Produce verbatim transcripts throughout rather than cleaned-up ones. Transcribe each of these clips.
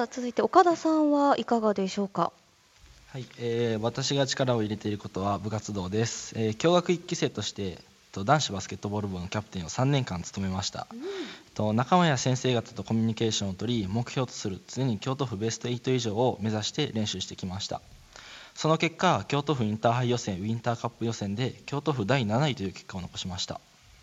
あ続いて岡田さんはいかがでしょうか。 はい、えー私が力を入れていることは部活動です。えー共学いっき生としてえっと男子バスケットボール部のキャプテンをさんねんかん務めました。えっと仲間や先生方とコミュニケーションを取り、目標とする常に京都府ベストはち以上を目指して練習してきました。その結果、京都府インターハイ予選ウィンターカップ予選で京都府だいなないという結果を残しました。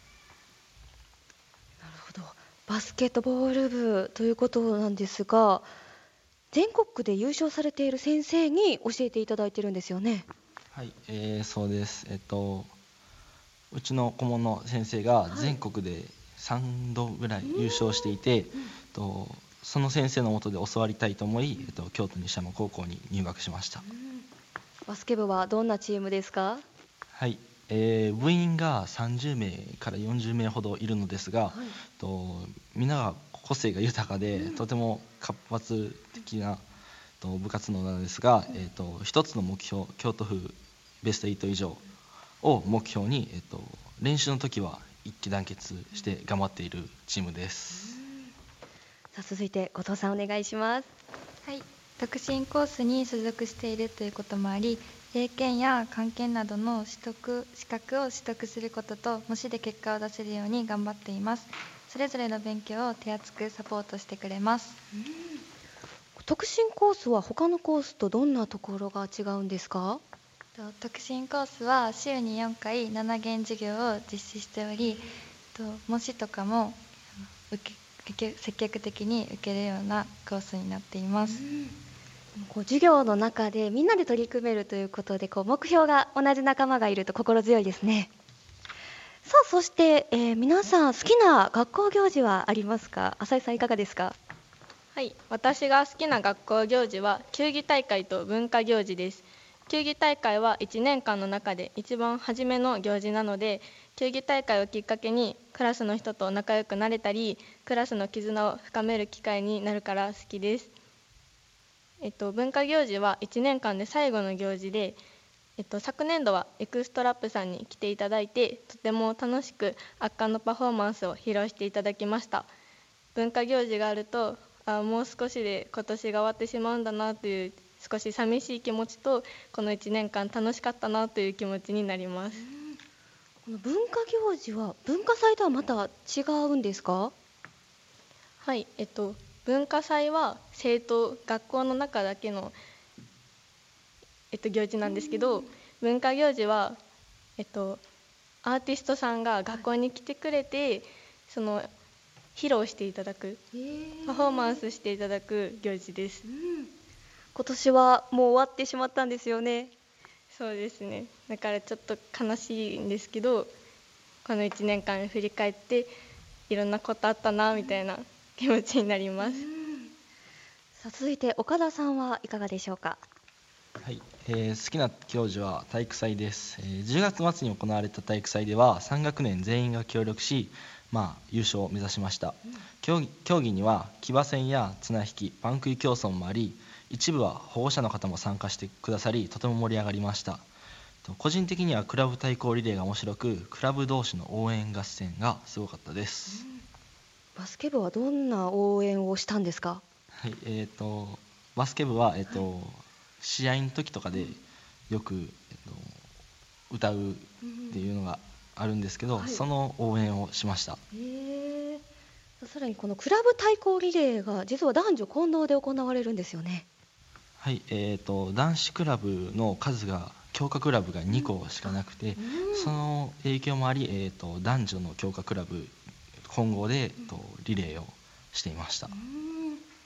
なるほど。バスケットボール部ということなんですが、全国区で優勝されている先生に教えていただいてるんですよね。 はい、えーそうです。えっとうちの顧問の先生がはい全国でさんどぐらい優勝していて、えっとその先生の下で教わりたいと思い、えっと京都西山高校に入学しました。 バスケ部はどんなチームですか？ はい、えー部員がさんじゅうめいからよんじゅうめいほどいるのですが、 はいえっとみんなが個性が豊かで、とても活発的なえっと部活動なのですが、えっと一つの目標、京都府ベストはち以上を目標に、えっと練習の時は一致団結して頑張っているチームです。 さあ続いて後藤さんお願いします。 はい、特進コースに所属しているということもあり、英検や漢検などの取得資格を取得することと模試で結果を出せるように頑張っています。それぞれの勉強を手厚くサポートしてくれます。 特進コースは他のコースとどんなところが違うんですか？ と特進コースは週によんかいなな限授業を実施しており、と模試とかも受け受け積極的に受けるようなコースになっています。 こう授業の中でみんなで取り組めるということで、こう目標が同じ仲間がいると心強いですね。さあそして、えー皆さん好きな学校行事はありますか？浅井さんいかがですか？ はい、私が好きな学校行事は球技大会と文化行事です。球技大会はいちねんかんの中で一番初めの行事なので、球技大会をきっかけにクラスの人と仲良くなれたり、クラスの絆を深める機会になるから好きです。えっと、文化行事はいちねんかんで最後の行事で、えっと、昨年度はエクストラップさんに来ていただいて、とても楽しく圧巻のパフォーマンスを披露していただきました。文化行事があると、あもう少しで今年が終わってしまうんだなという少し寂しい気持ちと、このいちねんかん楽しかったなという気持ちになります。 この文化行事は文化祭とはまた違うんですか？ はい、えっと、文化祭は生徒、学校の中だけの、えっと、行事なんですけど、文化行事は、えっと、アーティストさんが学校に来てくれて、その披露していただく、パフォーマンスしていただく行事です。 今年はもう終わってしまったんですよね。 そうですね。だからちょっと悲しいんですけど、このいちねんかん振り返っていろんなことあったなみたいな気持ちになります。 さあ続いて岡田さんはいかがでしょうか？ はい、えー好きな行事は体育祭です。えーじゅうがつ末に行われた体育祭ではさん学年全員が協力し、まあ、優勝を目指しました。競技競技には騎馬戦や綱引き、パン食い競争もあり、一部は保護者の方も参加してくださり、とても盛り上がりました。と個人的にはクラブ対抗リレーが面白く、クラブ同士の応援合戦がすごかったです。 バスケ部はどんな応援をしたんですか？ はい、えー、とバスケ部は、えーと試合の時とかでよく、えー、と歌うっていうのがあるんですけど、 はいその応援をしました。 へえ。さらにこのクラブ対抗リレーが実は男女混合で行われるんですよね。 はい、えー、と男子クラブの数が強化クラブがにこしかなくて、その影響もあり、えー、と男女の強化クラブ混合で、えーとリレーをしていました。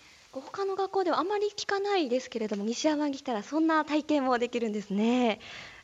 他の学校ではあまり聞かないですけれども、西山に来たらそんな体験もできるんですね。